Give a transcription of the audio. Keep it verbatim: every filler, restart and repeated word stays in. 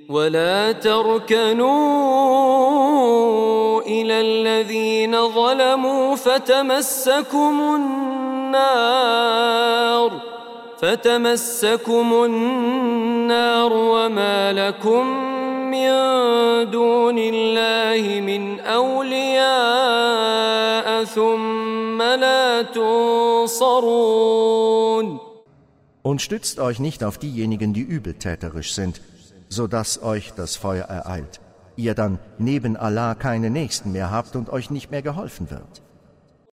ولا تركنوا إلى الذين ظلموا فتمسكم النار فتمسكم النار وما لكم من دون الله من أولياء ثم لا تنصرون. Und stützt euch nicht auf diejenigen, die übeltäterisch sind, so dass euch das Feuer ereilt, ihr dann neben Allah keine Nächsten mehr habt und euch nicht mehr geholfen wird.